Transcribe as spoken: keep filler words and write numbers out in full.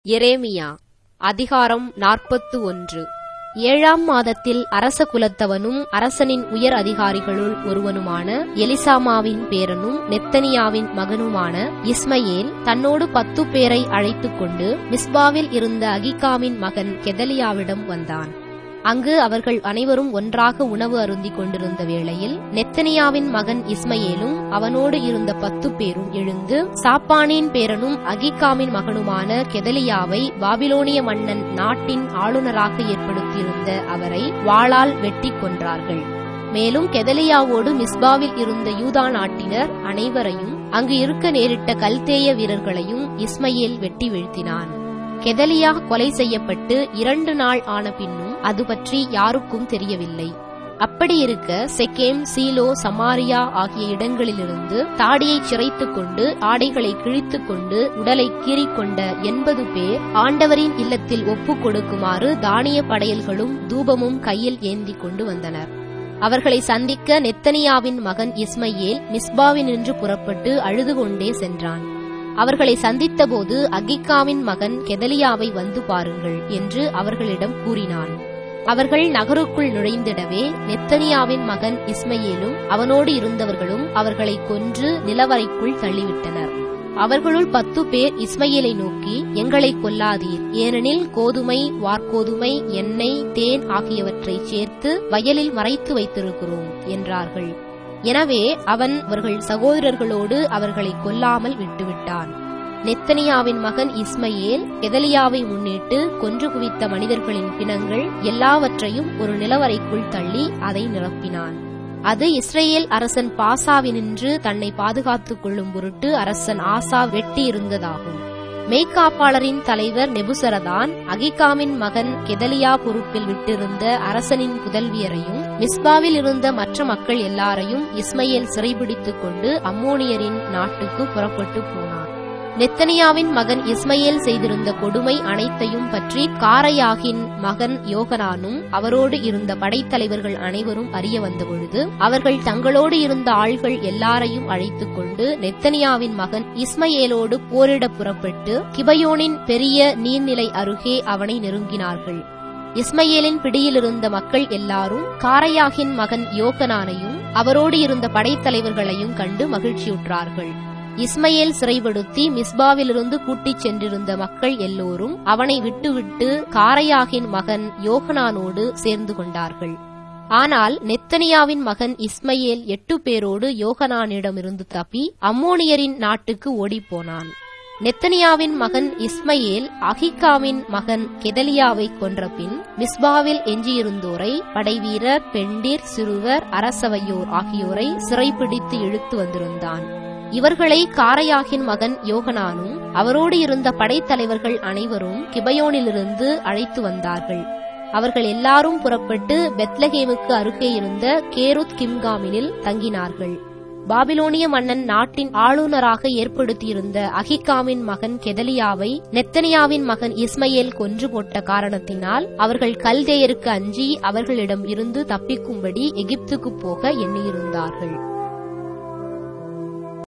எரேமியா அதிகாரம் நாற்பத்து ஒன்று. ஏழாம் மாதத்தில் அரச குலத்தவனும் அரசனின் உயர் அதிகாரிகளுள் ஒருவனுமான எலிசாமாவின் பேரனும் நெத்தனியாவின் மகனுமான இஸ்மயேல் தன்னோடு பத்து பேரை அழைத்துக் கொண்டு மிஸ்பாவில் இருந்த அகிகாமின் மகன் கெதலியாவிடம் வந்தான். அங்கு அவர்கள் அனைவரும் ஒன்றாக உணவு அருந்திக் கொண்டிருந்த வேளையில் நெத்தனியாவின் மகன் இஸ்மயேலும் அவனோடு இருந்த பத்து பேரும் எழுந்து சாப்பானின் பேரனும் அகிகாமின் மகனுமான கெதலியாவை பாபிலோனிய மன்னன் நாட்டின் ஆளுநராக ஏற்படுத்தியிருந்த அவரை வாளால் வெட்டி கொன்றார்கள். மேலும் கெதலியாவோடு மிஸ்பாவில் இருந்த யூதா நாட்டினர் அனைவரையும் அங்கு இருக்க நேரிட்ட கல்தேய வீரர்களையும் இஸ்மயேல் வெட்டி வீழ்த்தினான். கெதலியா கொலை செய்யப்பட்டு இரண்டு நாள் ஆன பின்னும் அது பற்றி யாருக்கும் தெரியவில்லை. அப்படியிருக்க செக்கேம், சீலோ, சமாரியா ஆகிய இடங்களிலிருந்து தாடியை சிரைத்துக் கொண்டு ஆடைகளை கிழித்துக் கொண்டு உடலை கீறிக்கொண்ட எண்பது பேர் ஆண்டவரின் இல்லத்தில் ஒப்புக் கொடுக்குமாறு தானிய படையல்களும் தூபமும் கையில் ஏந்தி கொண்டு வந்தனர். அவர்களை சந்திக்க நெத்தனியாவின் மகன் இஸ்மயேல் மிஸ்பாவினின்று புறப்பட்டு அழுது கொண்டே சென்றான். அவர்களை சந்தித்தபோது அகிகாமின் மகன் கெதலியாவை வந்து பாருங்கள் என்று அவர்களிடம் கூறினான். அவர்கள் நகருக்குள் நுழைந்திடவே நெத்தனியாவின் மகன் இஸ்மயேலும் அவனோடு இருந்தவர்களும் அவர்களை கொன்று நிலவறைக்குள் தள்ளிவிட்டனர். அவர்களுள் பத்து பேர் இஸ்மயேலை நோக்கி, எங்களை கொல்லாதீர், ஏனெனில் கோதுமை, வார்கோதுமை, எண்ணெய், தேன் ஆகியவற்றை சேர்த்து வயலில் மறைத்து வைத்திருக்கிறோம் என்றார்கள். எனவே அவன் அவர்கள் சகோதரர்களோடு அவர்களை கொல்லாமல் விட்டுவிட்டான். நெத்தனியாவின் மகன் இஸ்மயேல் கெதலியாவை முன்னிட்டு கொன்று குவித்த மனிதர்களின் பிணங்கள் எல்லாவற்றையும் ஒரு நிலவறைக்குள் தள்ளி அதை நிரப்பினான். அது இஸ்ரேல் அரசன் பாசாவினின்று தன்னை பாதுகாத்துக் கொள்ளும் பொருட்டு அரசன் ஆசா வெட்டியிருந்ததாகும். மெய்க்காப்பாளரின் தலைவர் நெபுசரதான் அகிகாமின் மகன் கெதலியா பொறுப்பில் விட்டிருந்த அரசனின் புதல்வியரையும் மிஸ்பாவில் இருந்த மற்ற மக்கள் எல்லாரையும் இஸ்மயேல் சிறைபிடித்துக் கொண்டு அம்மோனியரின் நாட்டுக்கு புறப்பட்டு போனார். நெத்தனியாவின் மகன் இஸ்மயேல் செய்திருந்த கொடுமை அனைத்தையும் பற்றி காரையாகின் மகன் யோகனானும் அவரோடு இருந்த படைத்தலைவர்கள் அனைவரும் அறிய வந்தபொழுது அவர்கள் தங்களோடு இருந்த ஆள்கள் எல்லாரையும் அழைத்துக் கொண்டு நெத்தனியாவின் மகன் இஸ்மயேலோடு போரிட புறப்பட்டு கிபயோனின் பெரிய நீர்நிலை அருகே அவனை நெருங்கினார்கள். இஸ்மயேலின் பிடியிலிருந்த மக்கள் எல்லாரும் காரையாகின் மகன் யோகனானையும் அவரோடு இருந்த படைத்தலைவர்களையும் கண்டு மகிழ்ச்சியுற்றார்கள். இஸ்மயேல் சிறைப்படுத்தி மிஸ்பாவிலிருந்து கூட்டிச் சென்றிருந்த மக்கள் எல்லோரும் அவனை விட்டுவிட்டு காரையாகின் மகன் யோகனானோடு சேர்ந்து கொண்டார்கள். ஆனால் நெத்தனியாவின் மகன் இஸ்மயேல் எட்டு பேரோடு யோகனானிடமிருந்து தப்பி அம்மோனியரின் நாட்டுக்கு ஓடிப்போனான். நெத்தனியாவின் மகன் இஸ்மயேல் அகிகாமின் மகன் கெதலியாவை கொன்றபின் மிஸ்பாவில் எஞ்சியிருந்தோரை படைவீரர், பெண்டிர், சிறுவர், அரசவையோர் ஆகியோரை சிறைப்பிடித்து இழுத்து வந்திருந்தான். இவர்களை காரையாகின் மகன் யோகனானும் அவரோடு இருந்த படைத்தலைவர்கள் அனைவரும் கிபயோனிலிருந்து அழைத்து வந்தார்கள். அவர்கள் எல்லாரும் புறப்பட்டு பெத்லகேமுக்கு அருகே இருந்த கேருத் கிம்காமினில் தங்கினார்கள். பாபிலோனிய மன்னன் நாட்டின் ஆளுநராக ஏற்படுத்தியிருந்த அகிகாமின் மகன் கெதலியாவை நெத்தனியாவின் மகன் இஸ்மயேல் கொன்று போட்ட காரணத்தினால் அவர்கள் கல்தேயருக்கு அஞ்சி அவர்களிடம் இருந்து தப்பிக்கும்படி எகிப்துக்கு போக எண்ணியிருந்தார்கள்.